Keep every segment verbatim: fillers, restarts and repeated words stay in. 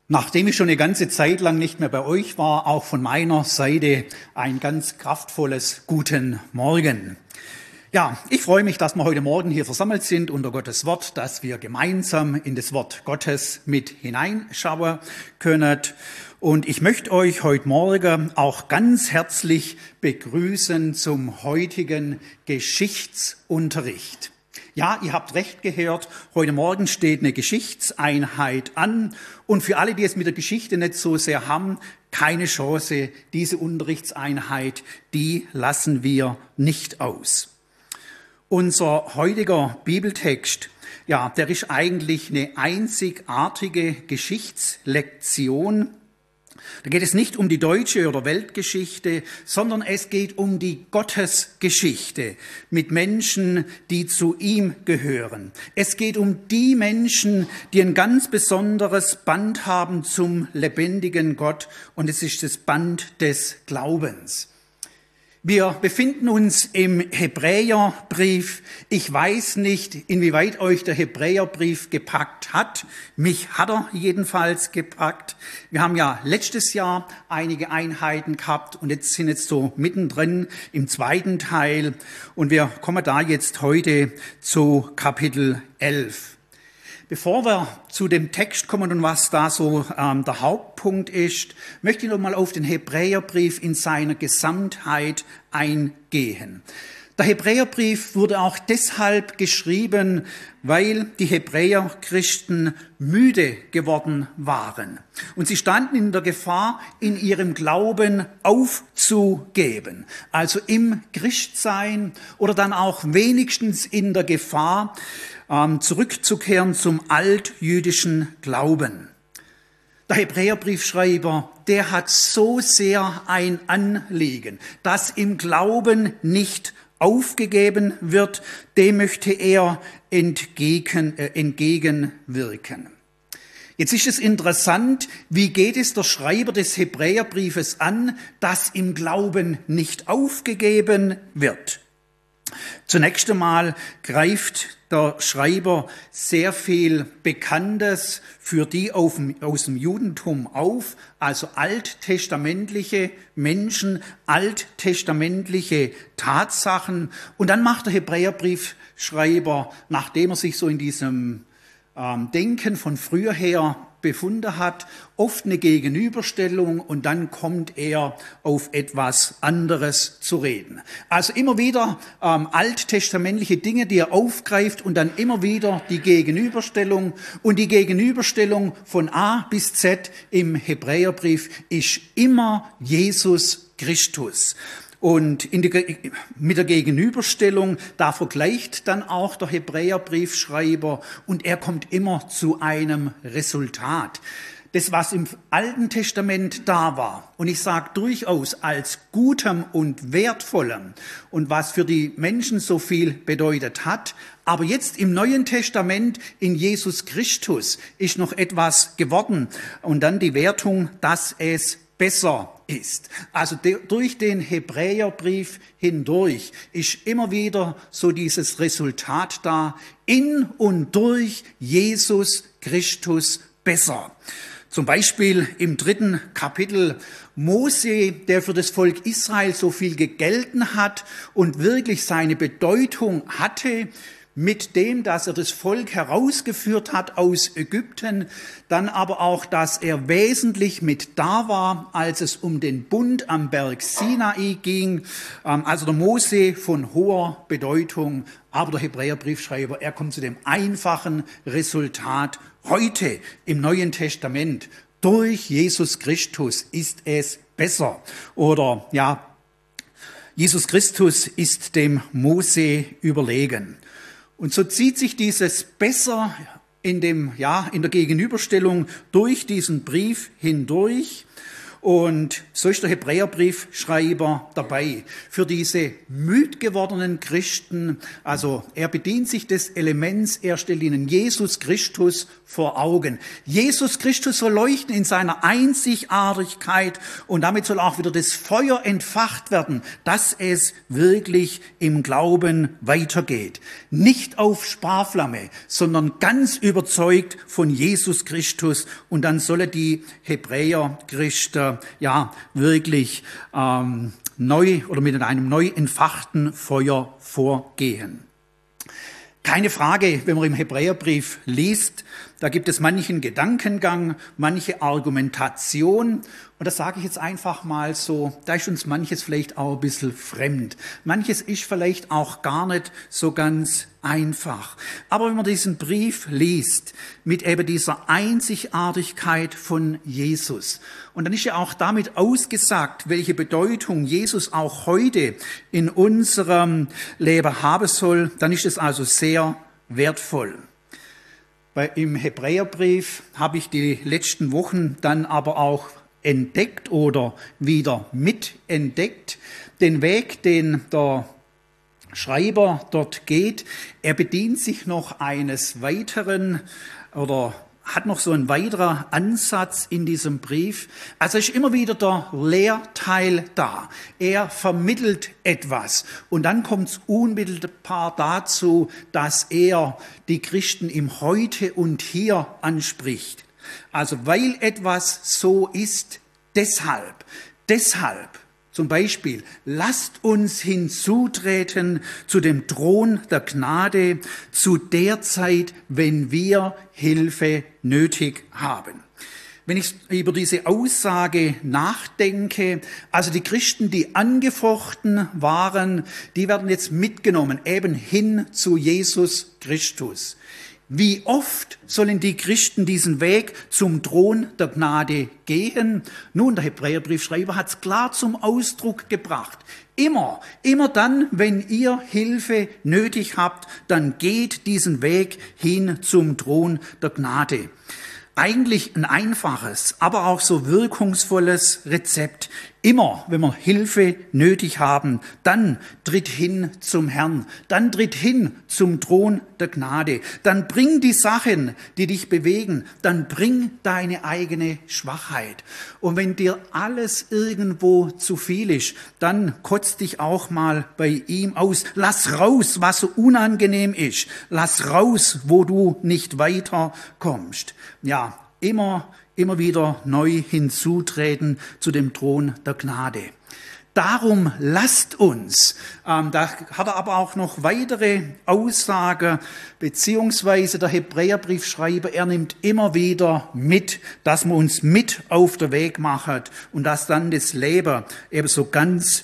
Nachdem ich schon eine ganze Zeit lang nicht mehr bei euch war, auch von meiner Seite ein ganz kraftvolles Guten Morgen. Ja, ich freue mich, dass wir heute Morgen hier versammelt sind unter Gottes Wort, dass wir gemeinsam in das Wort Gottes mit hineinschauen können. Und ich möchte euch heute Morgen auch ganz herzlich begrüßen zum heutigen Geschichtsunterricht. Ja, ihr habt recht gehört, heute Morgen steht eine Geschichtseinheit an und für alle, die es mit der Geschichte nicht so sehr haben, keine Chance, diese Unterrichtseinheit, die lassen wir nicht aus. Unser heutiger Bibeltext, ja, der ist eigentlich eine einzigartige Geschichtslektion. Da geht es nicht um die deutsche oder Weltgeschichte, sondern es geht um die Gottesgeschichte mit Menschen, die zu ihm gehören. Es geht um die Menschen, die ein ganz besonderes Band haben zum lebendigen Gott, und es ist das Band des Glaubens. Wir befinden uns im Hebräerbrief. Ich weiß nicht, inwieweit euch der Hebräerbrief gepackt hat. Mich hat er jedenfalls gepackt. Wir haben ja letztes Jahr einige Einheiten gehabt und jetzt sind jetzt so mittendrin im zweiten Teil. Und wir kommen da jetzt heute zu Kapitel elf. Bevor wir zu dem Text kommen und was da so ähm, der Hauptpunkt ist, möchte ich noch mal auf den Hebräerbrief in seiner Gesamtheit eingehen. Der Hebräerbrief wurde auch deshalb geschrieben, weil die Hebräerchristen müde geworden waren. Und sie standen in der Gefahr, in ihrem Glauben aufzugeben. Also im Christsein oder dann auch wenigstens in der Gefahr, zurückzukehren zum altjüdischen Glauben. Der Hebräerbriefschreiber, der hat so sehr ein Anliegen, dass im Glauben nicht aufgegeben wird, dem möchte er entgegen, äh, entgegenwirken. Jetzt ist es interessant, wie geht es der Schreiber des Hebräerbriefes an, dass im Glauben nicht aufgegeben wird. Zunächst einmal greift der Schreiber sehr viel Bekanntes für die aus dem Judentum auf, also alttestamentliche Menschen, alttestamentliche Tatsachen. Und dann macht der Hebräerbriefschreiber, nachdem er sich so in diesem ähm, Denken von früher her befunden hat, oft eine Gegenüberstellung, und dann kommt er auf etwas anderes zu reden. Also immer wieder ähm, alttestamentliche Dinge, die er aufgreift, und dann immer wieder die Gegenüberstellung. Und die Gegenüberstellung von A bis Z im Hebräerbrief ist immer Jesus Christus. Und in die, mit der Gegenüberstellung, da vergleicht dann auch der Hebräerbriefschreiber, und er kommt immer zu einem Resultat. Das, was im Alten Testament da war, und ich sage durchaus als Gutem und Wertvollem und was für die Menschen so viel bedeutet hat, aber jetzt im Neuen Testament in Jesus Christus ist noch etwas geworden, und dann die Wertung, dass es besser ist. Also de, durch den Hebräerbrief hindurch ist immer wieder so dieses Resultat da, in und durch Jesus Christus besser. Zum Beispiel im dritten Kapitel Mose, der für das Volk Israel so viel gegelten hat und wirklich seine Bedeutung hatte, mit dem, dass er das Volk herausgeführt hat aus Ägypten, dann aber auch, dass er wesentlich mit da war, als es um den Bund am Berg Sinai ging. Also der Mose von hoher Bedeutung, aber der Hebräerbriefschreiber, er kommt zu dem einfachen Resultat heute im Neuen Testament. Durch Jesus Christus ist es besser. Oder ja, Jesus Christus ist dem Mose überlegen. Und so zieht sich dieses besser in dem, ja, in der Gegenüberstellung durch diesen Brief hindurch. Und so ist der Hebräerbriefschreiber dabei. Für diese müd gewordenen Christen, also er bedient sich des Elements, er stellt ihnen Jesus Christus vor Augen. Jesus Christus soll leuchten in seiner Einzigartigkeit und damit soll auch wieder das Feuer entfacht werden, dass es wirklich im Glauben weitergeht. Nicht auf Sparflamme, sondern ganz überzeugt von Jesus Christus. Und dann sollen die Hebräer-Christen ja wirklich ähm, neu oder mit einem neu entfachten Feuer vorgehen. Keine Frage, wenn man im Hebräerbrief liest, da gibt es manchen Gedankengang, manche Argumentation. Und das sage ich jetzt einfach mal so, da ist uns manches vielleicht auch ein bisschen fremd. Manches ist vielleicht auch gar nicht so ganz einfach. Aber wenn man diesen Brief liest, mit eben dieser Einzigartigkeit von Jesus, und dann ist ja auch damit ausgesagt, welche Bedeutung Jesus auch heute in unserem Leben haben soll, dann ist es also sehr wertvoll. Weil im Hebräerbrief habe ich die letzten Wochen dann aber auch entdeckt oder wieder mitentdeckt, den Weg, den der Schreiber dort geht. Er bedient sich noch eines weiteren oder hat noch so ein weiterer Ansatz in diesem Brief. Also ist immer wieder der Lehrteil da. Er vermittelt etwas. Und dann kommt es unmittelbar dazu, dass er die Christen im Heute und Hier anspricht. Also weil etwas so ist, deshalb, deshalb. Zum Beispiel, lasst uns hinzutreten zu dem Thron der Gnade zu der Zeit, wenn wir Hilfe nötig haben. Wenn ich über diese Aussage nachdenke, also die Christen, die angefochten waren, die werden jetzt mitgenommen, eben hin zu Jesus Christus. Wie oft sollen die Christen diesen Weg zum Thron der Gnade gehen? Nun, der Hebräerbriefschreiber hat es klar zum Ausdruck gebracht. Immer, immer dann, wenn ihr Hilfe nötig habt, dann geht diesen Weg hin zum Thron der Gnade. Eigentlich ein einfaches, aber auch so wirkungsvolles Rezept. Immer, wenn wir Hilfe nötig haben, dann tritt hin zum Herrn, dann tritt hin zum Thron der Gnade, dann bring die Sachen, die dich bewegen, dann bring deine eigene Schwachheit. Und wenn dir alles irgendwo zu viel ist, dann kotz dich auch mal bei ihm aus. Lass raus, was so unangenehm ist. Lass raus, wo du nicht weiterkommst. Ja, immer immer wieder neu hinzutreten zu dem Thron der Gnade. Darum lasst uns, ähm, da hat er aber auch noch weitere Aussagen, beziehungsweise der Hebräerbriefschreiber, er nimmt immer wieder mit, dass wir uns mit auf den Weg machen und dass dann das Leben eben so ganz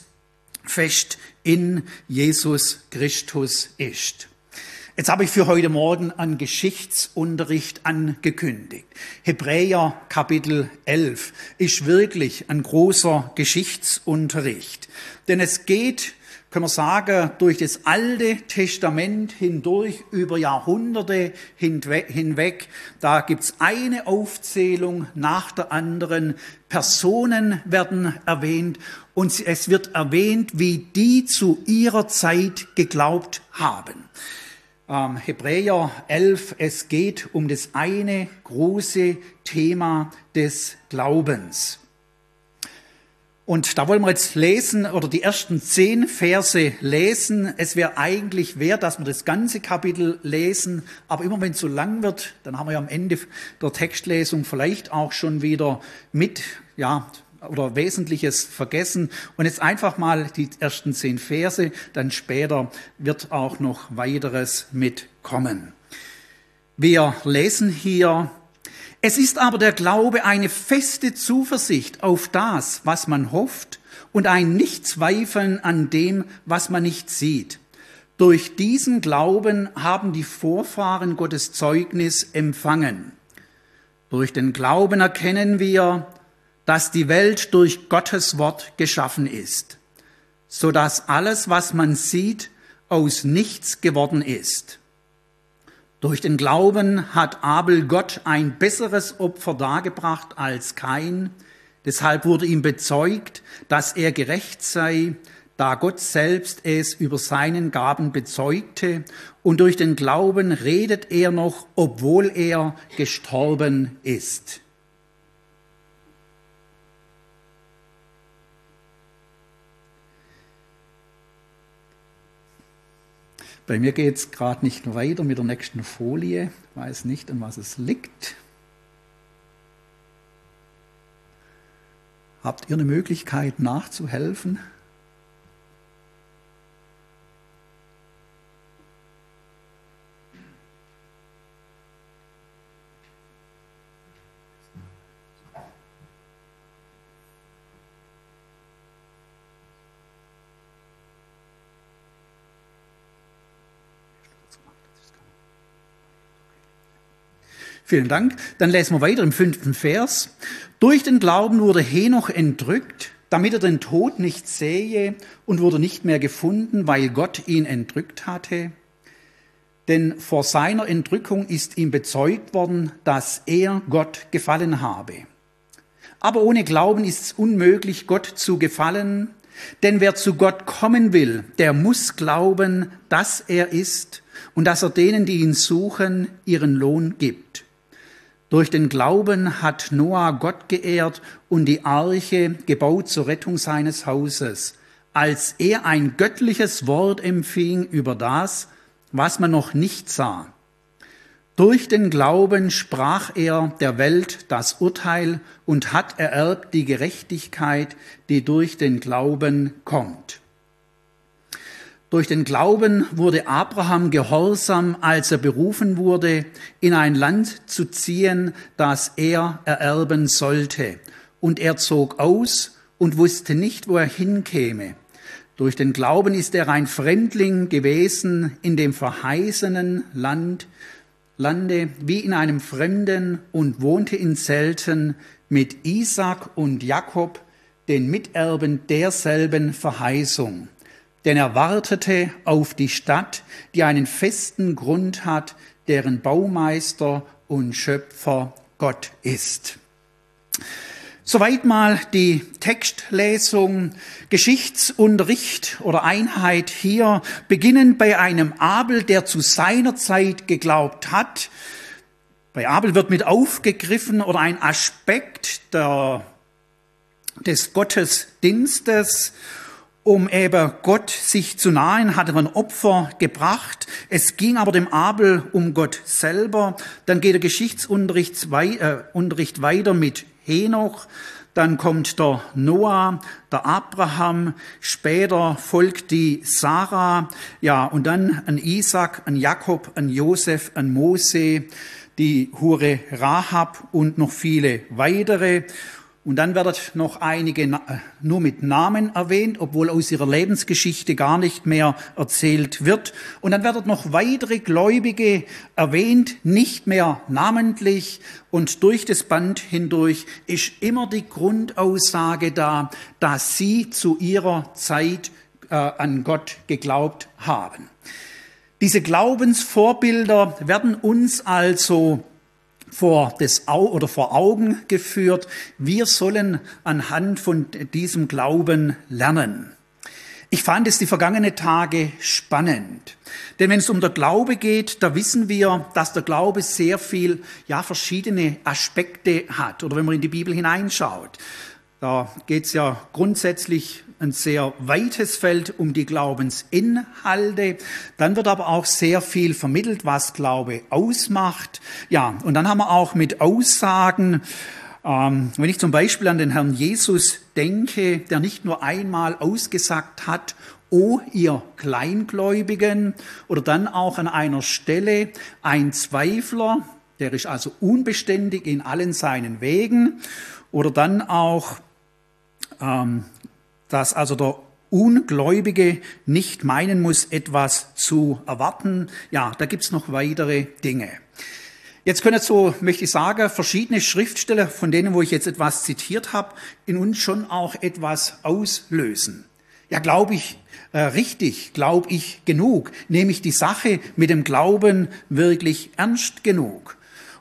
fest in Jesus Christus ist. Jetzt habe ich für heute Morgen einen Geschichtsunterricht angekündigt. Hebräer Kapitel elf ist wirklich ein großer Geschichtsunterricht. Denn es geht, können wir sagen, durch das Alte Testament hindurch, über Jahrhunderte hinweg. Da gibt's eine Aufzählung nach der anderen. Personen werden erwähnt und es wird erwähnt, wie die zu ihrer Zeit geglaubt haben. Ähm, Hebräer elf, es geht um das eine große Thema des Glaubens. Und da wollen wir jetzt lesen, oder die ersten zehn Verse lesen. Es wäre eigentlich wert, dass wir das ganze Kapitel lesen, aber immer wenn es so lang wird, dann haben wir ja am Ende der Textlesung vielleicht auch schon wieder mit, ja, oder Wesentliches vergessen. Und jetzt einfach mal die ersten zehn Verse, dann später wird auch noch weiteres mitkommen. Wir lesen hier: Es ist aber der Glaube eine feste Zuversicht auf das, was man hofft, und ein Nichtzweifeln an dem, was man nicht sieht. Durch diesen Glauben haben die Vorfahren Gottes Zeugnis empfangen. Durch den Glauben erkennen wir, dass die Welt durch Gottes Wort geschaffen ist, so dass alles, was man sieht, aus nichts geworden ist. Durch den Glauben hat Abel Gott ein besseres Opfer dargebracht als Kain, Deshalb wurde ihm bezeugt, dass er gerecht sei, da Gott selbst es über seinen Gaben bezeugte, und durch den Glauben redet er noch, obwohl er gestorben ist. Bei mir geht es gerade nicht weiter mit der nächsten Folie. Ich weiß nicht, an was es liegt. Habt ihr eine Möglichkeit nachzuhelfen? Vielen Dank. Dann lesen wir weiter im fünften Vers. Durch den Glauben wurde Henoch entrückt, damit er den Tod nicht sähe, und wurde nicht mehr gefunden, weil Gott ihn entrückt hatte. Denn vor seiner Entrückung ist ihm bezeugt worden, dass er Gott gefallen habe. Aber ohne Glauben ist es unmöglich, Gott zu gefallen, denn wer zu Gott kommen will, der muss glauben, dass er ist und dass er denen, die ihn suchen, ihren Lohn gibt. Durch den Glauben hat Noah Gott geehrt und die Arche gebaut zur Rettung seines Hauses, als er ein göttliches Wort empfing über das, was man noch nicht sah. Durch den Glauben sprach er der Welt das Urteil und hat ererbt die Gerechtigkeit, die durch den Glauben kommt. Durch den Glauben wurde Abraham gehorsam, als er berufen wurde, in ein Land zu ziehen, das er ererben sollte. Und er zog aus und wusste nicht, wo er hinkäme. Durch den Glauben ist er ein Fremdling gewesen in dem verheißenen Land, Lande wie in einem Fremden, und wohnte in Zelten mit Isaak und Jakob, den Miterben derselben Verheißung. Denn er wartete auf die Stadt, die einen festen Grund hat, deren Baumeister und Schöpfer Gott ist. Soweit mal die Textlesung, Geschichtsunterricht oder Einheit hier, beginnend bei einem Abel, der zu seiner Zeit geglaubt hat. Bei Abel wird mit aufgegriffen oder ein Aspekt der, des Gottesdienstes. Um eben Gott sich zu nahen, hatte man Opfer gebracht. Es ging aber dem Abel um Gott selber. Dann geht der Geschichtsunterricht weiter mit Henoch. Dann kommt der Noah, der Abraham. Später folgt die Sarah. Ja, und dann an Isaak, an Jakob, an Josef, an Mose, die Hure Rahab und noch viele weitere. Und dann werden noch einige nur mit Namen erwähnt, obwohl aus ihrer Lebensgeschichte gar nicht mehr erzählt wird. Und dann werden noch weitere Gläubige erwähnt, nicht mehr namentlich. Und durch das Band hindurch ist immer die Grundaussage da, dass sie zu ihrer Zeit äh, an Gott geglaubt haben. Diese Glaubensvorbilder werden uns also vor das Au oder vor Augen geführt. Wir sollen anhand von diesem Glauben lernen. Ich fand es die vergangenen Tage spannend. Denn wenn es um den Glaube geht, da wissen wir, dass der Glaube sehr viel, ja, verschiedene Aspekte hat. Oder wenn man in die Bibel hineinschaut, da geht es ja grundsätzlich ein sehr weites Feld um die Glaubensinhalte. Dann wird aber auch sehr viel vermittelt, was Glaube ausmacht. Ja, und dann haben wir auch mit Aussagen, ähm, wenn ich zum Beispiel an den Herrn Jesus denke, der nicht nur einmal ausgesagt hat, O ihr Kleingläubigen, oder dann auch an einer Stelle ein Zweifler, der ist also unbeständig in allen seinen Wegen, oder dann auch ähm, dass also der Ungläubige nicht meinen muss, etwas zu erwarten. Ja, da gibt's noch weitere Dinge. Jetzt können so, möchte ich sagen, verschiedene Schriftsteller, von denen, wo ich jetzt etwas zitiert habe, in uns schon auch etwas auslösen. Ja, glaube ich äh, richtig, glaube ich genug, nehme ich die Sache mit dem Glauben wirklich ernst genug?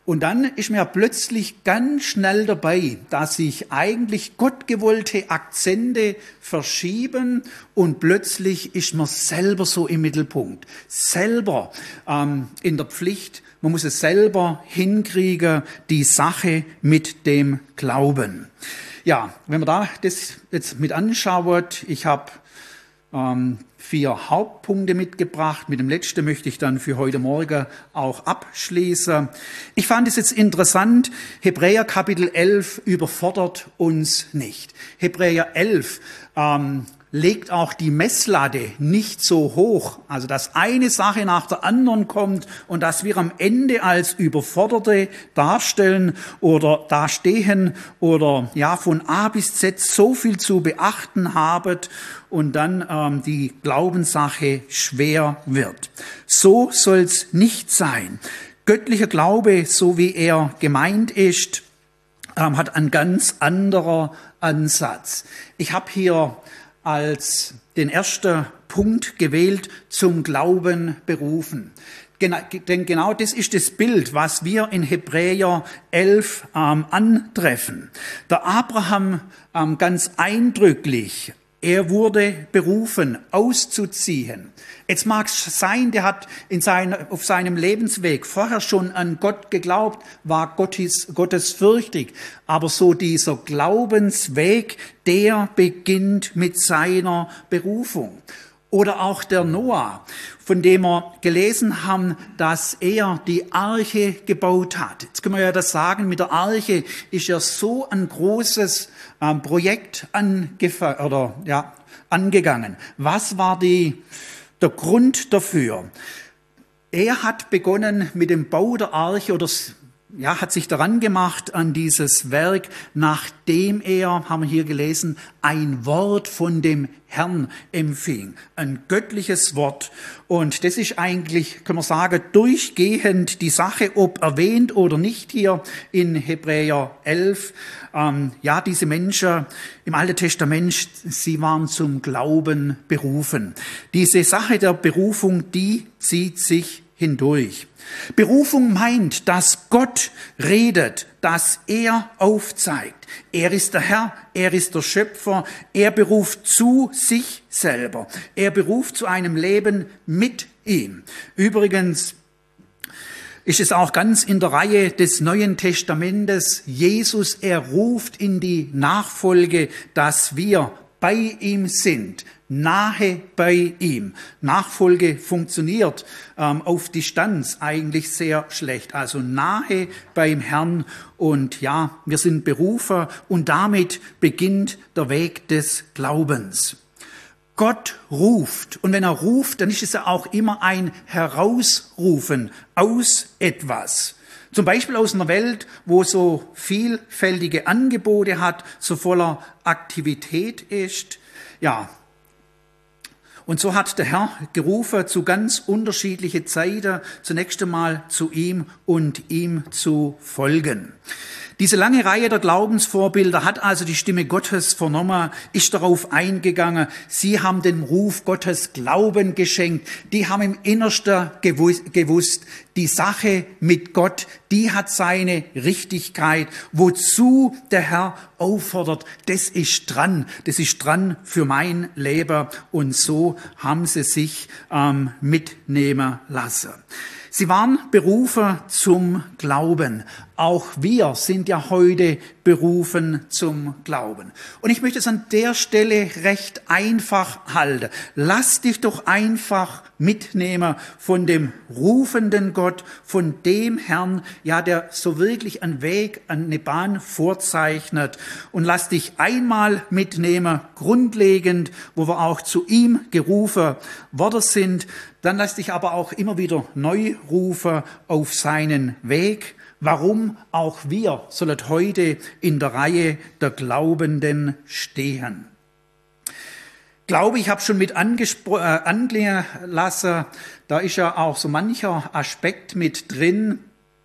Und dann ist mir plötzlich ganz schnell dabei, dass sich eigentlich gottgewollte Akzente verschieben und plötzlich ist man selber so im Mittelpunkt, selber ähm, in der Pflicht. Man muss es selber hinkriegen, die Sache mit dem Glauben. Ja, wenn man da das jetzt mit anschaut, ich habe ähm, vier Hauptpunkte mitgebracht. Mit dem letzten möchte ich dann für heute Morgen auch abschließen. Ich fand es jetzt interessant, Hebräer Kapitel elf überfordert uns nicht. Hebräer elf ähm, legt auch die Messlatte nicht so hoch, also dass eine Sache nach der anderen kommt und dass wir am Ende als Überforderte darstellen oder dastehen oder ja von A bis Z so viel zu beachten haben und dann ähm, die Glaubenssache schwer wird. So soll's nicht sein. Göttlicher Glaube, so wie er gemeint ist, ähm, hat einen ganz anderen Ansatz. Ich habe hier als den ersten Punkt gewählt, zum Glauben berufen. Genau, denn genau das ist das Bild, was wir in Hebräer elf ähm, antreffen. Der Abraham ähm, ganz eindrücklich, er wurde berufen, auszuziehen. Jetzt mag es sein, der hat in sein, auf seinem Lebensweg vorher schon an Gott geglaubt, war Gottes, gottesfürchtig. Aber so dieser Glaubensweg, der beginnt mit seiner Berufung. Oder auch der Noah, von dem wir gelesen haben, dass er die Arche gebaut hat. Jetzt können wir ja das sagen, mit der Arche ist ja so ein großes ähm, Projekt angef- oder, ja, angegangen. Was war die, der Grund dafür? Er hat begonnen mit dem Bau der Arche oder ja, hat sich daran gemacht an dieses Werk, nachdem er, haben wir hier gelesen, ein Wort von dem Herrn empfing. Ein göttliches Wort. Und das ist eigentlich, können wir sagen, durchgehend die Sache, ob erwähnt oder nicht hier in Hebräer elf. Ähm, ja, diese Menschen im Alten Testament, sie waren zum Glauben berufen. Diese Sache der Berufung, die zieht sich hindurch. Berufung meint, dass Gott redet, dass er aufzeigt. Er ist der Herr, er ist der Schöpfer, er beruft zu sich selber. Er beruft zu einem Leben mit ihm. Übrigens ist es auch ganz in der Reihe des Neuen Testamentes. Jesus, er ruft in die Nachfolge, dass wir bei ihm sind, nahe bei ihm. Nachfolge funktioniert ähm, auf Distanz eigentlich sehr schlecht. Also nahe beim Herrn und ja, wir sind Berufer und damit beginnt der Weg des Glaubens. Gott ruft und wenn er ruft, dann ist es ja auch immer ein Herausrufen aus etwas. Zum Beispiel aus einer Welt, wo so vielfältige Angebote hat, so voller Aktivität ist. Ja, und so hat der Herr gerufen zu ganz unterschiedlichen Zeiten, zunächst einmal zu ihm und ihm zu folgen. Diese lange Reihe der Glaubensvorbilder hat also die Stimme Gottes vernommen, ist darauf eingegangen. Sie haben dem Ruf Gottes Glauben geschenkt. Die haben im Innersten gewusst, die Sache mit Gott, die hat seine Richtigkeit. Wozu der Herr auffordert, das ist dran. Das ist dran für mein Leben. Und so haben sie sich ähm, mitnehmen lassen. Sie waren berufen zum Glauben. Auch wir sind ja heute berufen zum Glauben. Und ich möchte es an der Stelle recht einfach halten. Lass dich doch einfach mitnehmen von dem rufenden Gott, von dem Herrn, ja, der so wirklich einen Weg, eine Bahn vorzeichnet. Und lass dich einmal mitnehmen, grundlegend, wo wir auch zu ihm gerufen worden sind. Dann lass dich aber auch immer wieder neu rufen auf seinen Weg. Warum auch wir sollen heute in der Reihe der Glaubenden stehen. Glaube, ich habe schon mit angespro- äh, anklingen lassen, da ist ja auch so mancher Aspekt mit drin,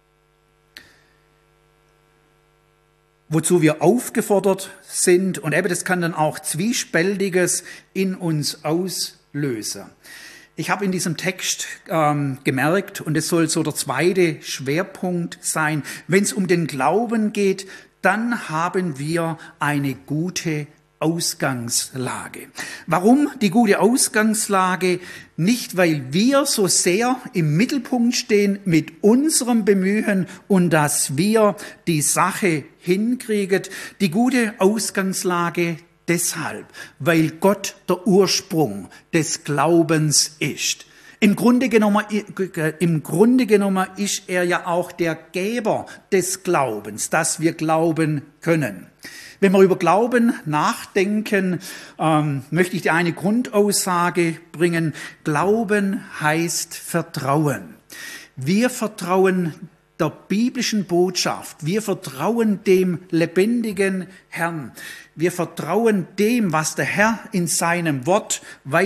wozu wir aufgefordert sind. Und eben das kann dann auch Zwiespältiges in uns auslösen. Ich habe in diesem Text ähm, gemerkt, und es soll so der zweite Schwerpunkt sein, wenn es um den Glauben geht, dann haben wir eine gute Ausgangslage. Warum die gute Ausgangslage? Nicht, weil wir so sehr im Mittelpunkt stehen mit unserem Bemühen und dass wir die Sache hinkriegen. Die gute Ausgangslage deshalb, weil Gott der Ursprung des Glaubens ist. Im Grunde genommen, im Grunde genommen ist er ja auch der Geber des Glaubens, dass wir glauben können. Wenn wir über Glauben nachdenken, ähm, möchte ich dir eine Grundaussage bringen. Glauben heißt Vertrauen. Wir vertrauen der biblischen Botschaft. Wir vertrauen dem lebendigen Herrn. Wir vertrauen dem, was der Herr in seinem Wort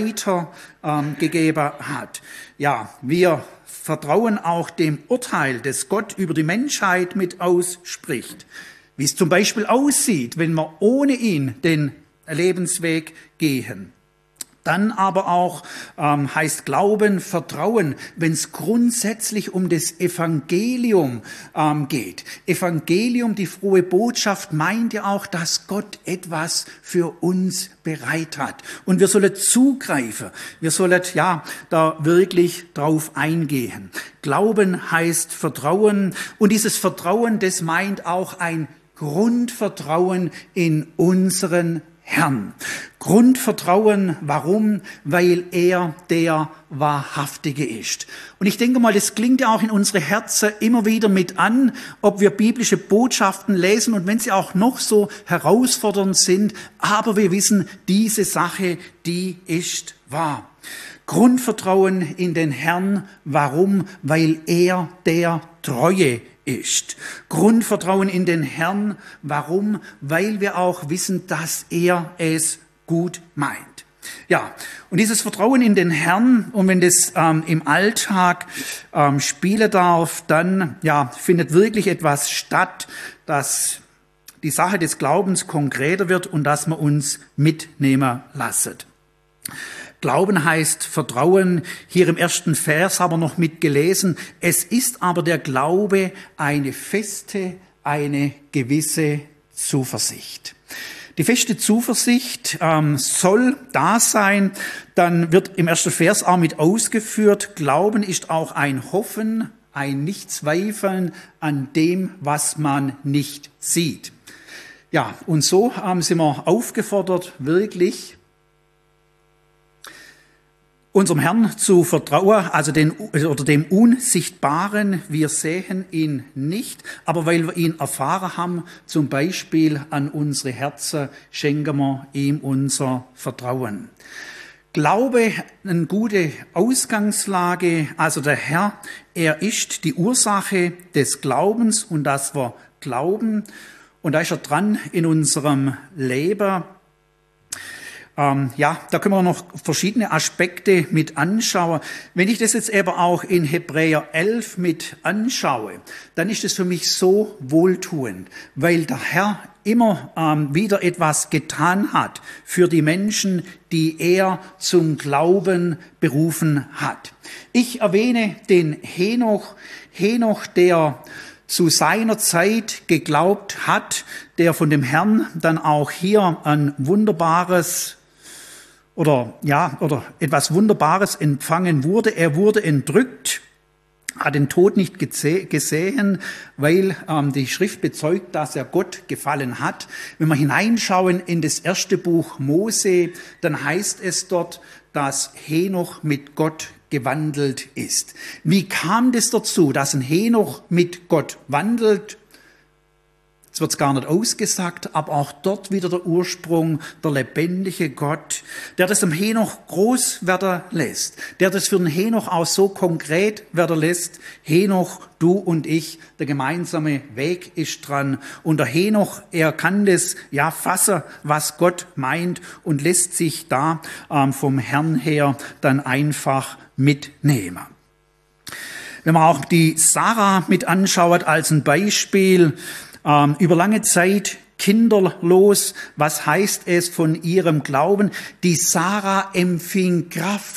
weitergegeben ähm, hat. Ja, wir vertrauen auch dem Urteil, das Gott über die Menschheit mit ausspricht. Wie es zum Beispiel aussieht, wenn wir ohne ihn den Lebensweg gehen. Dann aber auch ähm, heißt Glauben, Vertrauen, wenn es grundsätzlich um das Evangelium ähm, geht. Evangelium, die frohe Botschaft, meint ja auch, dass Gott etwas für uns bereit hat. Und wir sollen zugreifen. Wir sollen ja da wirklich drauf eingehen. Glauben heißt Vertrauen. Und dieses Vertrauen, das meint auch ein Grundvertrauen in unseren Herrn. Grundvertrauen, warum? Weil er der Wahrhaftige ist. Und ich denke mal, das klingt ja auch in unsere Herzen immer wieder mit an, ob wir biblische Botschaften lesen und wenn sie auch noch so herausfordernd sind, aber wir wissen, diese Sache, die ist wahr. Grundvertrauen in den Herrn, warum? Weil er der Treue ist. Grundvertrauen in den Herrn. Warum? Weil wir auch wissen, dass er es gut meint. Ja, und dieses Vertrauen in den Herrn, und wenn das ähm, im Alltag ähm, spielen darf, dann ja, findet wirklich etwas statt, dass die Sache des Glaubens konkreter wird und dass wir uns mitnehmen lassen. Glauben heißt Vertrauen, hier im ersten Vers aber noch mitgelesen. Es ist aber der Glaube eine feste, eine gewisse Zuversicht. Die feste Zuversicht ähm, soll da sein. Dann wird im ersten Vers auch mit ausgeführt, Glauben ist auch ein Hoffen, ein Nichtzweifeln an dem, was man nicht sieht. Ja, und so ähm, sind wir aufgefordert, wirklich unserem Herrn zu vertrauen, also den, oder dem Unsichtbaren. Wir sehen ihn nicht, aber weil wir ihn erfahren haben, zum Beispiel an unsere Herzen, schenken wir ihm unser Vertrauen. Glaube, eine gute Ausgangslage, also der Herr, er ist die Ursache des Glaubens und dass wir glauben. Und da ist er dran in unserem Leben. Ähm, ja, da können wir noch verschiedene Aspekte mit anschauen. Wenn ich das jetzt eben auch in Hebräer elf mit anschaue, dann ist es für mich so wohltuend, weil der Herr immer ähm, wieder etwas getan hat für die Menschen, die er zum Glauben berufen hat. Ich erwähne den Henoch, Henoch, der zu seiner Zeit geglaubt hat, der von dem Herrn dann auch hier ein wunderbares oder ja, oder etwas Wunderbares empfangen wurde. Er wurde entrückt, hat den Tod nicht gesehen, weil ähm, die Schrift bezeugt, dass er Gott gefallen hat. Wenn wir hineinschauen in das erste Buch Mose, dann heißt es dort, dass Henoch mit Gott gewandelt ist. Wie kam das dazu, dass ein Henoch mit Gott wandelt? Es wird gar nicht ausgesagt, aber auch dort wieder der Ursprung, der lebendige Gott, der das im Henoch groß werden lässt, der das für den Henoch auch so konkret werden lässt. Henoch, du und ich, der gemeinsame Weg ist dran. Und der Henoch, er kann das ja fassen, was Gott meint und lässt sich da ähm, vom Herrn her dann einfach mitnehmen. Wenn man auch die Sarah mit anschaut als ein Beispiel, Ähm, über lange Zeit kinderlos. Was heißt es von ihrem Glauben? Die Sarah empfing Kraft.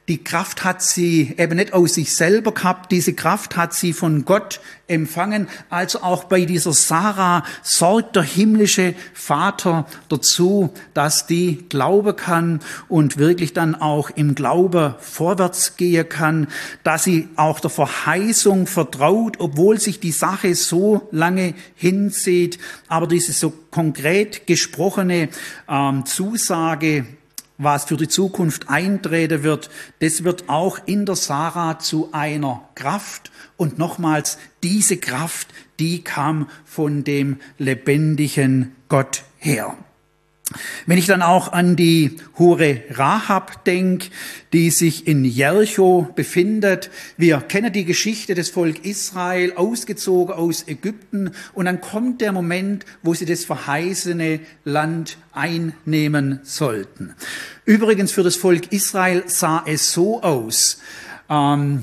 Die Kraft hat sie eben nicht aus sich selber gehabt, diese Kraft hat sie von Gott empfangen. Also auch bei dieser Sarah sorgt der himmlische Vater dazu, dass die glauben kann und wirklich dann auch im Glaube vorwärts gehen kann, dass sie auch der Verheißung vertraut, obwohl sich die Sache so lange hinzieht. Aber diese so konkret gesprochene ähm, Zusage, was für die Zukunft eintreten wird, das wird auch in der Sarah zu einer Kraft. Und nochmals, diese Kraft, die kam von dem lebendigen Gott her. Wenn ich dann auch an die Hure Rahab denke, die sich in Jericho befindet. Wir kennen die Geschichte des Volk Israel, ausgezogen aus Ägypten. Und dann kommt der Moment, wo sie das verheißene Land einnehmen sollten. Übrigens für das Volk Israel sah es so aus, ähm,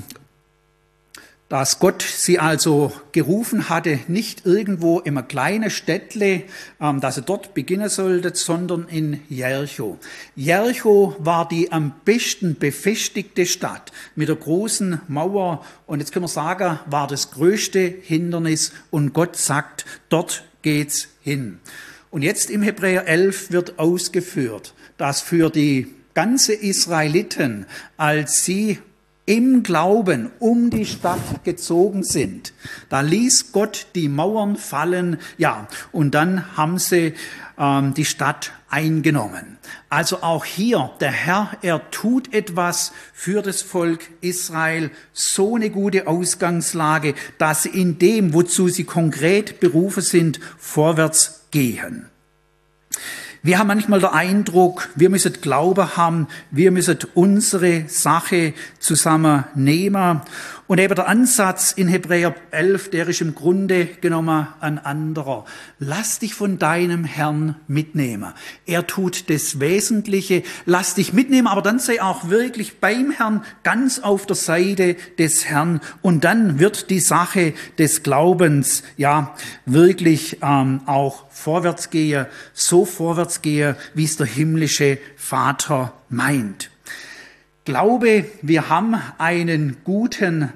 dass Gott sie also gerufen hatte, nicht irgendwo in einem kleinen Städtle, ähm, dass sie dort beginnen sollte, sondern in Jericho. Jericho war die am besten befestigte Stadt mit der großen Mauer und jetzt können wir sagen, war das größte Hindernis und Gott sagt, dort geht's hin. Und jetzt im Hebräer elf wird ausgeführt, dass für die ganze Israeliten, als sie im Glauben um die Stadt gezogen sind, da ließ Gott die Mauern fallen, ja, und dann haben sie ähm, die Stadt eingenommen. Also auch hier, der Herr, er tut etwas für das Volk Israel, so eine gute Ausgangslage, dass sie in dem, wozu sie konkret berufen sind, vorwärts gehen. Wir haben manchmal den Eindruck, wir müssen Glaube haben, wir müssen unsere Sache zusammennehmen. Und eben der Ansatz in Hebräer elf, der ist im Grunde genommen ein anderer. Lass dich von deinem Herrn mitnehmen. Er tut das Wesentliche. Lass dich mitnehmen, aber dann sei auch wirklich beim Herrn, ganz auf der Seite des Herrn. Und dann wird die Sache des Glaubens ja wirklich ähm, auch vorwärts gehen, so vorwärts gehen, wie es der himmlische Vater meint. Glaube, wir haben einen guten,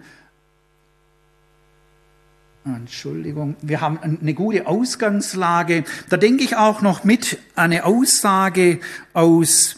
Entschuldigung, wir haben eine gute Ausgangslage. Da denke ich auch noch mit an eine Aussage aus,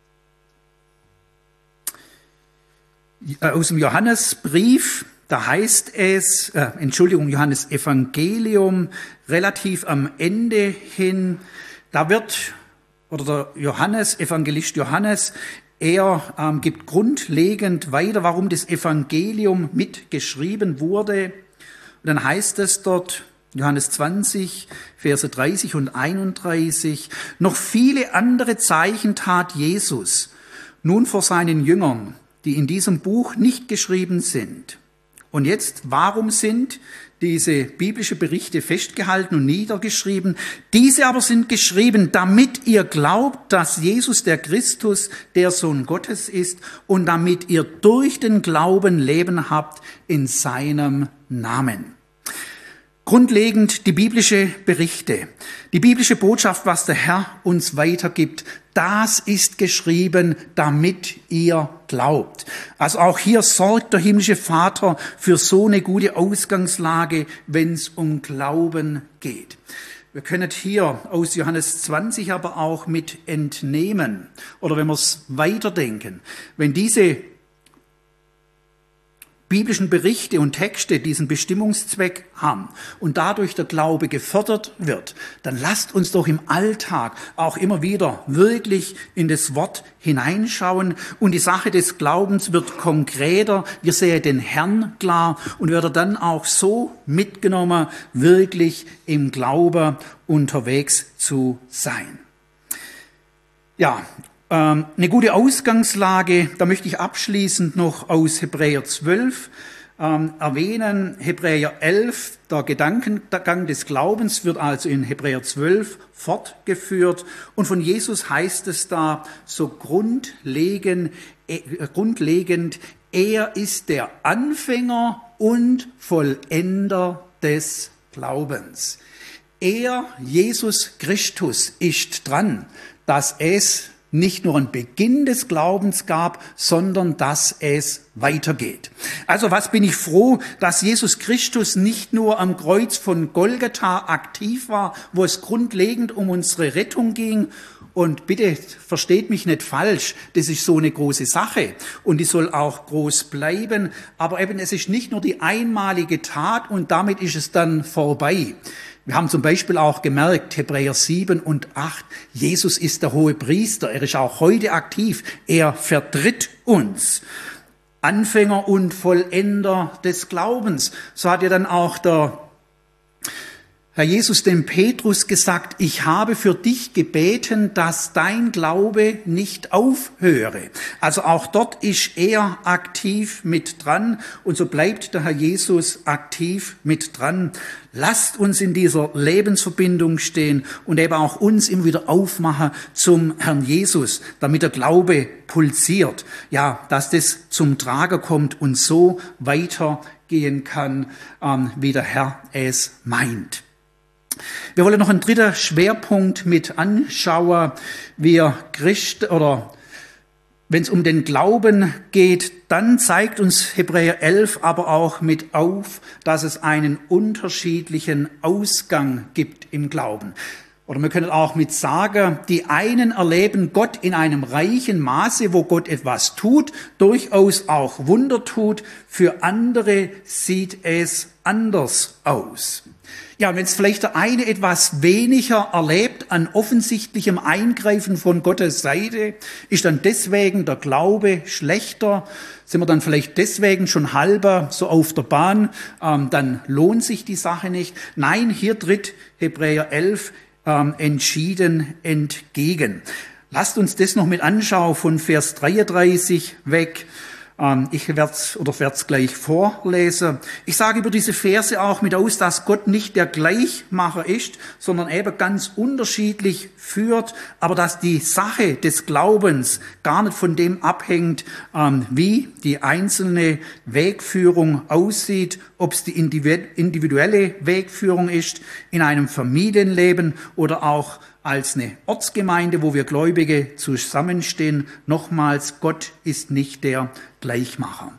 aus dem Johannesbrief. Da heißt es, äh, Entschuldigung, Johannes Evangelium, relativ am Ende hin, da wird, oder der Johannes, Evangelist Johannes, er ähm, gibt grundlegend weiter, warum das Evangelium mitgeschrieben wurde. Und dann heißt es dort, Johannes zwanzig, Verse dreißig und einunddreißig, noch viele andere Zeichen tat Jesus nun vor seinen Jüngern, die in diesem Buch nicht geschrieben sind. Und jetzt, warum sind diese biblischen Berichte festgehalten und niedergeschrieben? Diese aber sind geschrieben, damit ihr glaubt, dass Jesus der Christus, der Sohn Gottes ist, und damit ihr durch den Glauben Leben habt in seinem Namen. Grundlegend die biblische Berichte, die biblische Botschaft, was der Herr uns weitergibt, das ist geschrieben, damit ihr glaubt. Also auch hier sorgt der himmlische Vater für so eine gute Ausgangslage, wenn es um Glauben geht. Wir können hier aus Johannes zwanzig aber auch mit entnehmen, oder wenn wir es weiterdenken, wenn diese biblischen Berichte und Texte diesen Bestimmungszweck haben und dadurch der Glaube gefördert wird, dann lasst uns doch im Alltag auch immer wieder wirklich in das Wort hineinschauen und die Sache des Glaubens wird konkreter. Wir sehen den Herrn klar und werden dann auch so mitgenommen, wirklich im Glaube unterwegs zu sein. Ja, eine gute Ausgangslage, da möchte ich abschließend noch aus Hebräer zwölf ähm, erwähnen. Hebräer elf, der Gedankengang des Glaubens wird also in Hebräer zwölf fortgeführt. Und von Jesus heißt es da so grundlegend, äh, grundlegend, er ist der Anfänger und Vollender des Glaubens. Er, Jesus Christus, ist dran, dass es nicht nur einen Beginn des Glaubens gab, sondern dass es weitergeht. Also was bin ich froh, dass Jesus Christus nicht nur am Kreuz von Golgatha aktiv war, wo es grundlegend um unsere Rettung ging. Und bitte versteht mich nicht falsch, das ist so eine große Sache und die soll auch groß bleiben. Aber eben es ist nicht nur die einmalige Tat und damit ist es dann vorbei. Wir haben zum Beispiel auch gemerkt, Hebräer sieben und acht, Jesus ist der hohe Priester, er ist auch heute aktiv, er vertritt uns. Anfänger und Vollender des Glaubens. So hat ja dann auch der Herr Jesus dem Petrus gesagt, ich habe für dich gebeten, dass dein Glaube nicht aufhöre. Also auch dort ist er aktiv mit dran und so bleibt der Herr Jesus aktiv mit dran. Lasst uns in dieser Lebensverbindung stehen und eben auch uns immer wieder aufmachen zum Herrn Jesus, damit der Glaube pulsiert. Ja, dass das zum Tragen kommt und so weitergehen kann, ähm, wie der Herr es meint. Wir wollen noch einen dritten Schwerpunkt mit anschauen. Wir Christen, oder wenn es um den Glauben geht, dann zeigt uns Hebräer elf aber auch mit auf, dass es einen unterschiedlichen Ausgang gibt im Glauben. Oder wir können auch mit sagen, die einen erleben Gott in einem reichen Maße, wo Gott etwas tut, durchaus auch Wunder tut. Für andere sieht es anders aus. Ja, und wenn es vielleicht der eine etwas weniger erlebt an offensichtlichem Eingreifen von Gottes Seite, ist dann deswegen der Glaube schlechter, sind wir dann vielleicht deswegen schon halber so auf der Bahn, ähm, dann lohnt sich die Sache nicht. Nein, hier tritt Hebräer elf ähm, entschieden entgegen. Lasst uns das noch mit anschauen von Vers dreiunddreißig weg. Ich werde es oder werde es gleich vorlesen. Ich sage über diese Verse auch mit aus, dass Gott nicht der Gleichmacher ist, sondern eben ganz unterschiedlich führt, aber dass die Sache des Glaubens gar nicht von dem abhängt, wie die einzelne Wegführung aussieht, ob es die individuelle Wegführung ist in einem Familienleben oder auch als eine Ortsgemeinde, wo wir Gläubige zusammenstehen. Nochmals, Gott ist nicht der Gleichmacher.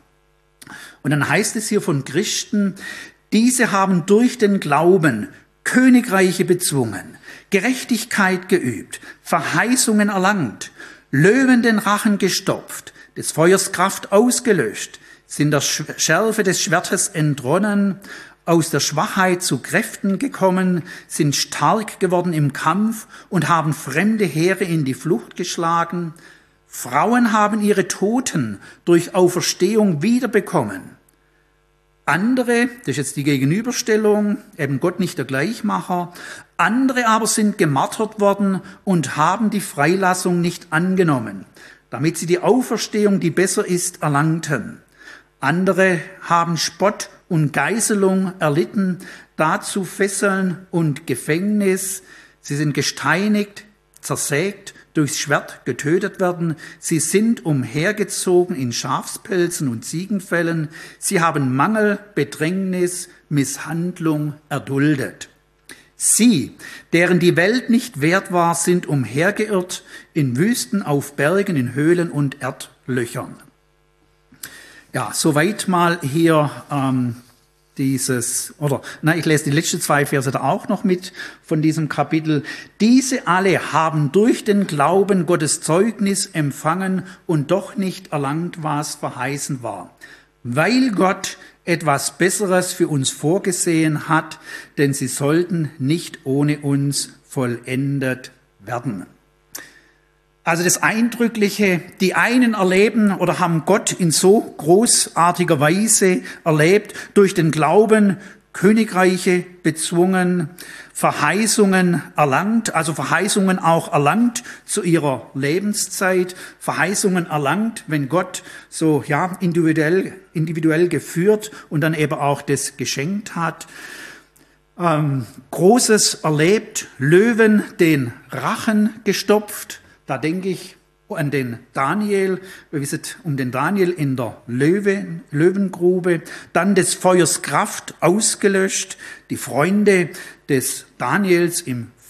Und dann heißt es hier von Christen, diese haben durch den Glauben Königreiche bezwungen, Gerechtigkeit geübt, Verheißungen erlangt, Löwen den Rachen gestopft, des Feuers Kraft ausgelöscht, sind der Schärfe des Schwertes entronnen, aus der Schwachheit zu Kräften gekommen, sind stark geworden im Kampf und haben fremde Heere in die Flucht geschlagen. Frauen haben ihre Toten durch Auferstehung wiederbekommen. Andere, das ist jetzt die Gegenüberstellung, eben Gott nicht der Gleichmacher, andere aber sind gemartert worden und haben die Freilassung nicht angenommen, damit sie die Auferstehung, die besser ist, erlangten. Andere haben Spott und Geißelung erlitten, dazu Fesseln und Gefängnis. Sie sind gesteinigt, zersägt, durchs Schwert getötet werden. Sie sind umhergezogen in Schafspelzen und Ziegenfällen. Sie haben Mangel, Bedrängnis, Misshandlung erduldet. Sie, deren die Welt nicht wert war, sind umhergeirrt in Wüsten, auf Bergen, in Höhlen und Erdlöchern. Ja, soweit mal hier ähm, dieses, oder, na, ich lese die letzten zwei Verse da auch noch mit von diesem Kapitel. Diese alle haben durch den Glauben Gottes Zeugnis empfangen und doch nicht erlangt, was verheißen war. Weil Gott etwas Besseres für uns vorgesehen hat, denn sie sollten nicht ohne uns vollendet werden. Also das Eindrückliche, die einen erleben oder haben Gott in so großartiger Weise erlebt, durch den Glauben Königreiche bezwungen, Verheißungen erlangt, also Verheißungen auch erlangt zu ihrer Lebenszeit, Verheißungen erlangt, wenn Gott so ja individuell, individuell geführt und dann eben auch das geschenkt hat. Ähm, Großes erlebt, Löwen den Rachen gestopft. Da denke ich an den Daniel, wir wissen um den Daniel in der Löwen, Löwengrube, dann des Feuers Kraft ausgelöscht, die Freunde des Daniels im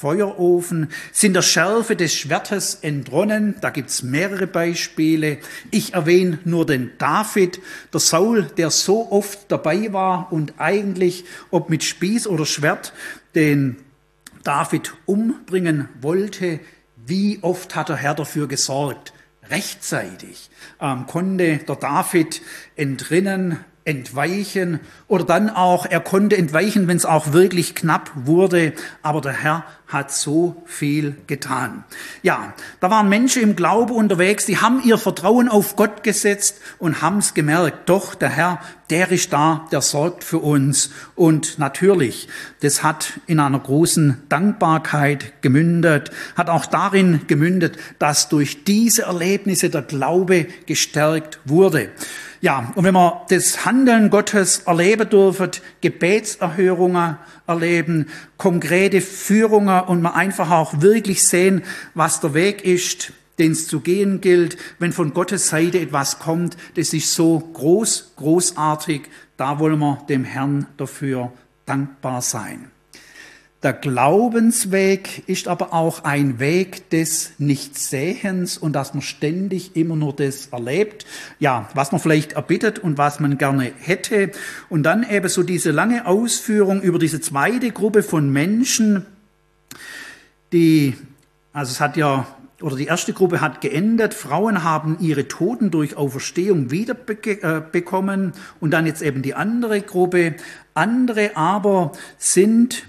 Feuerofen, sind der Schärfe des Schwertes entronnen. Da gibt's mehrere Beispiele. Ich erwähne nur den David, der Saul, der so oft dabei war und eigentlich, ob mit Spieß oder Schwert, den David umbringen wollte. Wie oft hat der Herr dafür gesorgt? Rechtzeitig ähm, konnte der David entrinnen, entweichen oder dann auch, er konnte entweichen, wenn es auch wirklich knapp wurde, aber der Herr hat so viel getan. Ja, da waren Menschen im Glauben unterwegs, die haben ihr Vertrauen auf Gott gesetzt und haben es gemerkt, doch der Herr, der ist da, der sorgt für uns. Und natürlich, das hat in einer großen Dankbarkeit gemündet, hat auch darin gemündet, dass durch diese Erlebnisse der Glaube gestärkt wurde. Ja, und wenn wir das Handeln Gottes erleben dürfen, Gebetserhörungen erleben, konkrete Führungen und wir einfach auch wirklich sehen, was der Weg ist, den es zu gehen gilt, wenn von Gottes Seite etwas kommt, das ist so groß, großartig, da wollen wir dem Herrn dafür dankbar sein. Der Glaubensweg ist aber auch ein Weg des Nichtsehens und dass man ständig immer nur das erlebt, ja, was man vielleicht erbittet und was man gerne hätte. Und dann eben so diese lange Ausführung über diese zweite Gruppe von Menschen, die, also es hat ja, oder die erste Gruppe hat geendet, Frauen haben ihre Toten durch Auferstehung wiederbekommen und dann jetzt eben die andere Gruppe. Andere aber sind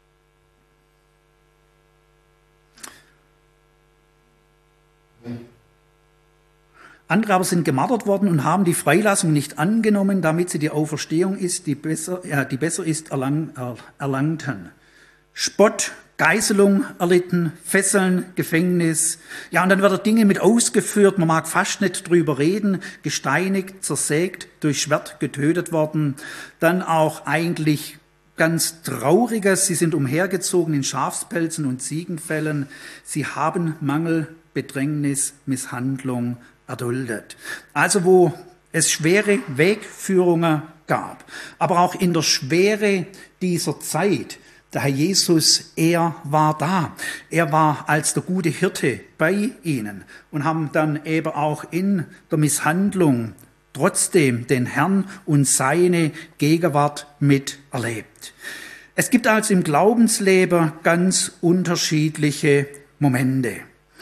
Andere aber sind gemartert worden und haben die Freilassung nicht angenommen, damit sie die Auferstehung ist, die besser, ja, die besser ist, erlang, er, erlangten. Spott, Geißelung erlitten, Fesseln, Gefängnis. Ja, und dann werden Dinge mit ausgeführt, man mag fast nicht drüber reden, gesteinigt, zersägt, durch Schwert getötet worden. Dann auch eigentlich ganz Trauriges, sie sind umhergezogen in Schafspelzen und Ziegenfällen. Sie haben Mangel, Bedrängnis, Misshandlung erduldet. Also wo es schwere Wegführungen gab, aber auch in der Schwere dieser Zeit, der Herr Jesus, er war da. Er war als der gute Hirte bei ihnen und haben dann eben auch in der Misshandlung trotzdem den Herrn und seine Gegenwart miterlebt. Es gibt also im Glaubensleben ganz unterschiedliche Momente.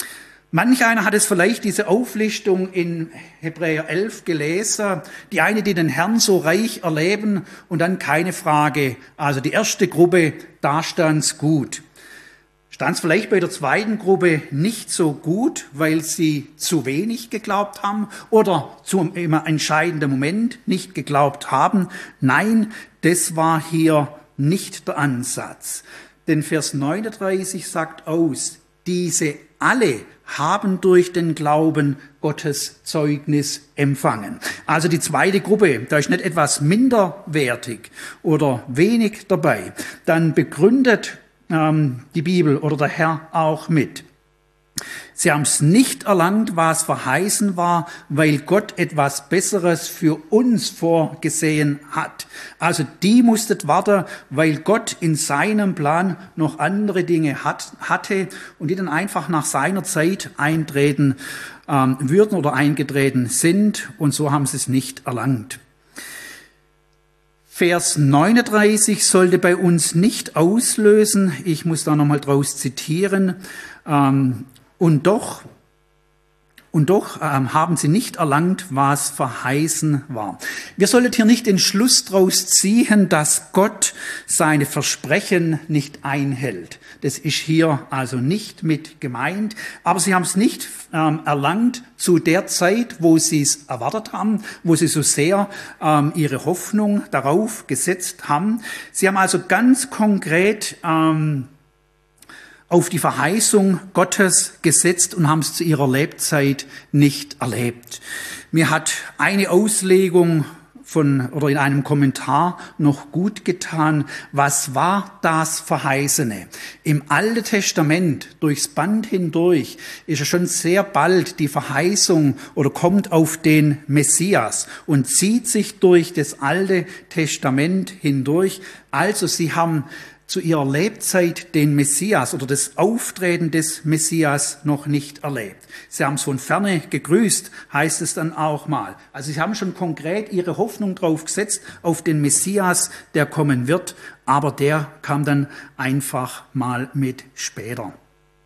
Manch einer hat es vielleicht diese Auflistung in Hebräer elf gelesen, die eine, die den Herrn so reich erleben und dann keine Frage. Also die erste Gruppe, da stand's gut. Stand's vielleicht bei der zweiten Gruppe nicht so gut, weil sie zu wenig geglaubt haben oder zum immer entscheidenden Moment nicht geglaubt haben? Nein, das war hier nicht der Ansatz. Denn Vers neununddreißig sagt aus, diese alle haben durch den Glauben Gottes Zeugnis empfangen. Also die zweite Gruppe, da ist nicht etwas minderwertig oder wenig dabei. Dann begründet ähm, die Bibel oder der Herr auch mit. Sie haben es nicht erlangt, was verheißen war, weil Gott etwas Besseres für uns vorgesehen hat. Also die musstet warten, weil Gott in seinem Plan noch andere Dinge hat, hatte und die dann einfach nach seiner Zeit eintreten ähm, würden oder eingetreten sind und so haben sie es nicht erlangt. Vers neununddreißig sollte bei uns nicht auslösen, ich muss da nochmal draus zitieren, ähm, Und doch, und doch ähm, haben sie nicht erlangt, was verheißen war. Wir sollten hier nicht den Schluss daraus ziehen, dass Gott seine Versprechen nicht einhält. Das ist hier also nicht mit gemeint. Aber sie haben es nicht ähm, erlangt zu der Zeit, wo sie es erwartet haben, wo sie so sehr ähm, ihre Hoffnung darauf gesetzt haben. Sie haben also ganz konkret ähm, auf die Verheißung Gottes gesetzt und haben es zu ihrer Lebzeit nicht erlebt. Mir hat eine Auslegung von oder in einem Kommentar noch gut getan. Was war das Verheißene? Im Alten Testament, durchs Band hindurch, ist ja schon sehr bald die Verheißung oder kommt auf den Messias und zieht sich durch das Alte Testament hindurch. Also sie haben zu ihrer Lebzeit den Messias oder das Auftreten des Messias noch nicht erlebt. Sie haben es von ferne gegrüßt, heißt es dann auch mal. Also sie haben schon konkret ihre Hoffnung drauf gesetzt, auf den Messias, der kommen wird, aber der kam dann einfach mal mit später.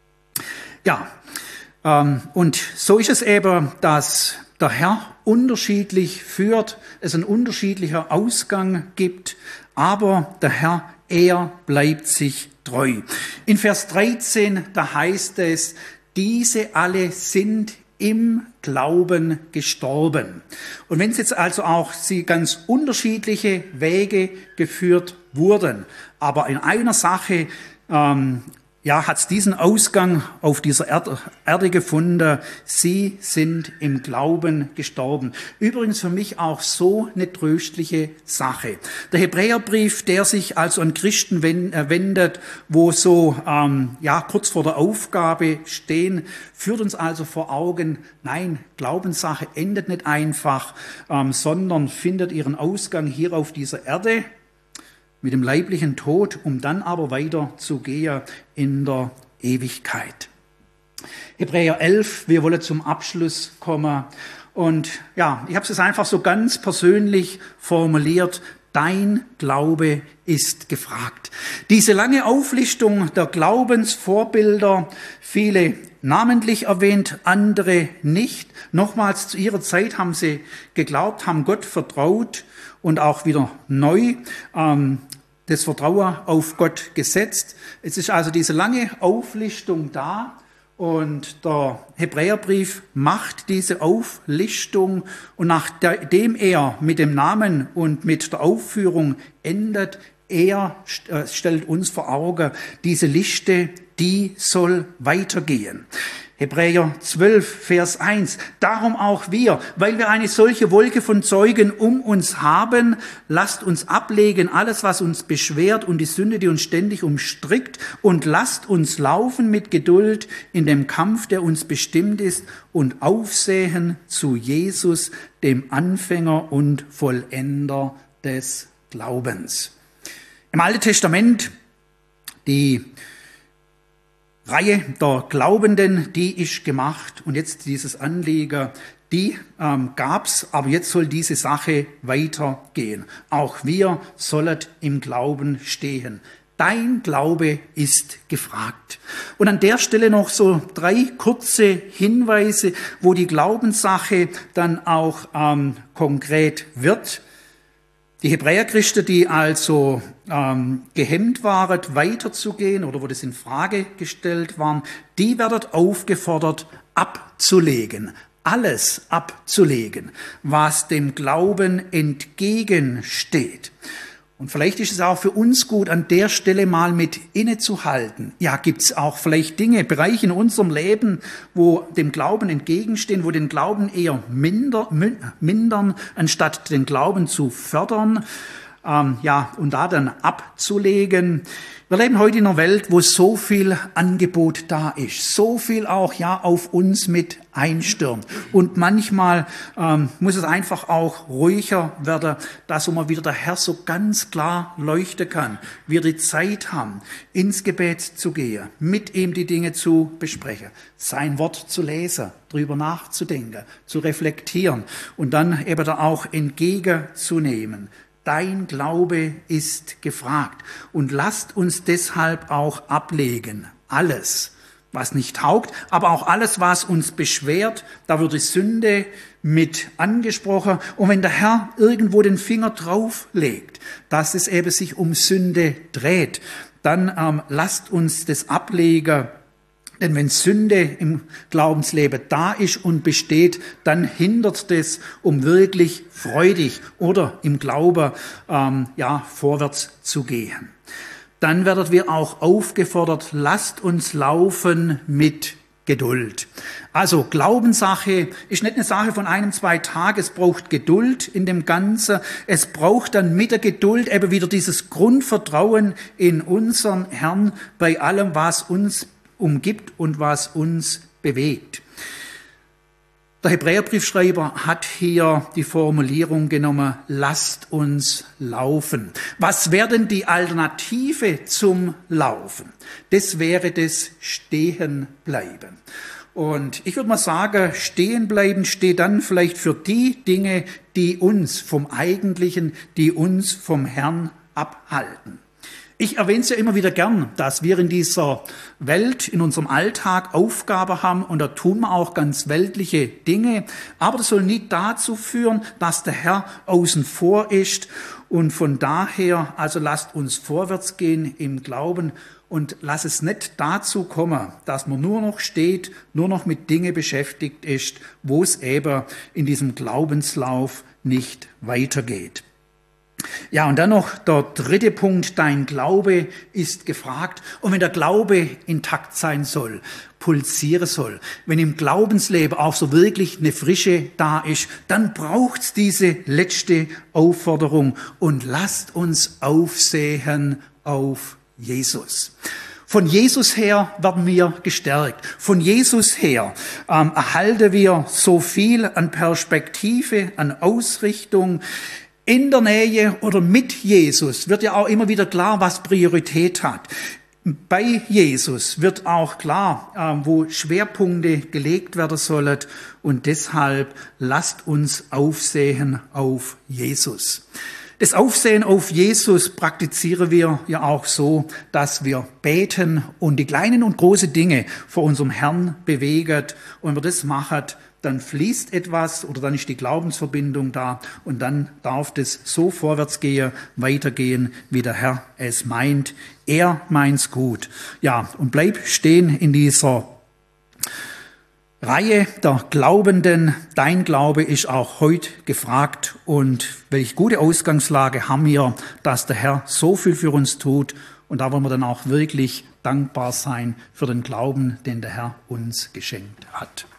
Ja, ähm, und so ist es eben, dass der Herr unterschiedlich führt, es einen unterschiedlicher Ausgang gibt, aber der Herr, er bleibt sich treu. In Vers dreizehn, da heißt es, diese alle sind im Glauben gestorben. Und wenn es jetzt also auch sie ganz unterschiedliche Wege geführt wurden, aber in einer Sache ähm, ja, hat es diesen Ausgang auf dieser Erde, Erde gefunden. Sie sind im Glauben gestorben. Übrigens für mich auch so eine tröstliche Sache. Der Hebräerbrief, der sich also an Christen wendet, wo so ähm, ja kurz vor der Aufgabe stehen, führt uns also vor Augen, nein, Glaubenssache endet nicht einfach, ähm, sondern findet ihren Ausgang hier auf dieser Erde, mit dem leiblichen Tod, um dann aber weiter zu gehen in der Ewigkeit. Hebräer elf, wir wollen zum Abschluss kommen. Und ja, ich habe es einfach so ganz persönlich formuliert. Dein Glaube ist gefragt. Diese lange Auflistung der Glaubensvorbilder, viele namentlich erwähnt, andere nicht. Nochmals, zu ihrer Zeit haben sie geglaubt, haben Gott vertraut und auch wieder neu ähm, das Vertrauen auf Gott gesetzt. Es ist also diese lange Auflistung da und der Hebräerbrief macht diese Auflistung und nachdem er mit dem Namen und mit der Aufführung endet, er stellt uns vor Augen, diese Liste, die soll weitergehen. Hebräer zwölf, Vers eins. Darum auch wir, weil wir eine solche Wolke von Zeugen um uns haben, lasst uns ablegen alles, was uns beschwert und die Sünde, die uns ständig umstrickt, und lasst uns laufen mit Geduld in dem Kampf, der uns bestimmt ist, und aufsehen zu Jesus, dem Anfänger und Vollender des Glaubens. Im Alten Testament, die Reihe der Glaubenden, die ist gemacht und jetzt dieses Anliegen, die ähm, gab's, aber jetzt soll diese Sache weitergehen. Auch wir sollen im Glauben stehen. Dein Glaube ist gefragt. Und an der Stelle noch so drei kurze Hinweise, wo die Glaubenssache dann auch ähm, konkret wird. Die Hebräerchristen, die also ähm, gehemmt waren, weiterzugehen oder wo das in Frage gestellt waren, die werden aufgefordert, abzulegen, alles abzulegen, was dem Glauben entgegensteht. Und vielleicht ist es auch für uns gut, an der Stelle mal mit innezuhalten. Ja, gibt es auch vielleicht Dinge, Bereiche in unserem Leben, wo dem Glauben entgegenstehen, wo den Glauben eher minder, mindern, anstatt den Glauben zu fördern, ähm, ja, und da dann abzulegen. Wir leben heute in einer Welt, wo so viel Angebot da ist, so viel auch ja auf uns mit einstürmt. Und manchmal ähm, muss es einfach auch ruhiger werden, dass immer wieder der Herr so ganz klar leuchten kann. Wir die Zeit haben, ins Gebet zu gehen, mit ihm die Dinge zu besprechen, sein Wort zu lesen, drüber nachzudenken, zu reflektieren und dann eben da auch entgegenzunehmen. Dein Glaube ist gefragt. Und lasst uns deshalb auch ablegen. Alles, was nicht taugt, aber auch alles, was uns beschwert. Da wird die Sünde mit angesprochen. Und wenn der Herr irgendwo den Finger drauf legt, dass es eben sich um Sünde dreht, dann ähm, lasst uns das ablegen. Denn wenn Sünde im Glaubensleben da ist und besteht, dann hindert das, um wirklich freudig oder im Glauben ähm, ja, vorwärts zu gehen. Dann werden wir auch aufgefordert, lasst uns laufen mit Geduld. Also Glaubenssache ist nicht eine Sache von einem, zwei Tagen. Es braucht Geduld in dem Ganzen. Es braucht dann mit der Geduld eben wieder dieses Grundvertrauen in unseren Herrn bei allem, was uns umgibt und was uns bewegt. Der Hebräerbriefschreiber hat hier die Formulierung genommen, lasst uns laufen. Was wäre denn die Alternative zum Laufen? Das wäre das Stehenbleiben. Und ich würde mal sagen, Stehenbleiben steht dann vielleicht für die Dinge, die uns vom Eigentlichen, die uns vom Herrn abhalten. Ich erwähne es ja immer wieder gern, dass wir in dieser Welt, in unserem Alltag Aufgabe haben und da tun wir auch ganz weltliche Dinge. Aber das soll nicht dazu führen, dass der Herr außen vor ist. Und von daher, also lasst uns vorwärts gehen im Glauben und lasst es nicht dazu kommen, dass man nur noch steht, nur noch mit Dingen beschäftigt ist, wo es eben in diesem Glaubenslauf nicht weitergeht. Ja, und dann noch der dritte Punkt, dein Glaube ist gefragt. Und wenn der Glaube intakt sein soll, pulsieren soll, wenn im Glaubensleben auch so wirklich eine Frische da ist, dann braucht's diese letzte Aufforderung. Und lasst uns aufsehen auf Jesus. Von Jesus her werden wir gestärkt. Von Jesus her ähm, erhalten wir so viel an Perspektive, an Ausrichtung. In der Nähe oder mit Jesus wird ja auch immer wieder klar, was Priorität hat. Bei Jesus wird auch klar, wo Schwerpunkte gelegt werden sollen. Und deshalb lasst uns aufsehen auf Jesus. Das Aufsehen auf Jesus praktizieren wir ja auch so, dass wir beten und die kleinen und großen Dinge vor unserem Herrn bewegen. Und wenn wir das machen, dann fließt etwas oder dann ist die Glaubensverbindung da und dann darf das so vorwärts gehen, weitergehen, wie der Herr es meint. Er meint's gut. Ja, und bleib stehen in dieser Reihe der Glaubenden. Dein Glaube ist auch heute gefragt und welche gute Ausgangslage haben wir, dass der Herr so viel für uns tut und da wollen wir dann auch wirklich dankbar sein für den Glauben, den der Herr uns geschenkt hat.